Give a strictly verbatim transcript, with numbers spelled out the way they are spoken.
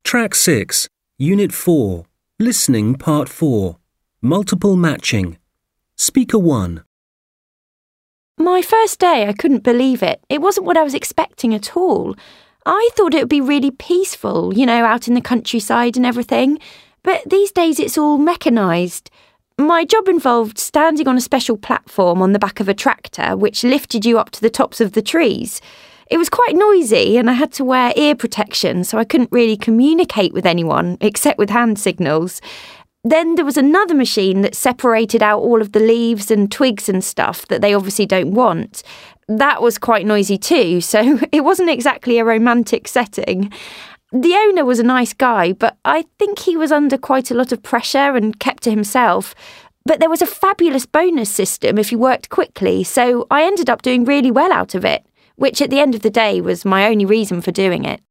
Track six, Unit four, Listening Part four, Multiple Matching. Speaker one. My first day, I couldn't believe it. It wasn't what I was expecting at all. I thought it would be really peaceful, you know, out in the countryside and everything. But these days it's all mechanised. My job involved standing on a special platform on the back of a tractor which lifted you up to the tops of the trees. It was quite noisy and I had to wear ear protection, so I couldn't really communicate with anyone except with hand signals. Then there was another machine that separated out all of the leaves and twigs and stuff that they obviously don't want. That was quite noisy too, so it wasn't exactly a romantic setting. The owner was a nice guy, but I think he was under quite a lot of pressure and kept to himself. But there was a fabulous bonus system if you worked quickly, so I ended up doing really well out of it, which at the end of the day was my only reason for doing it.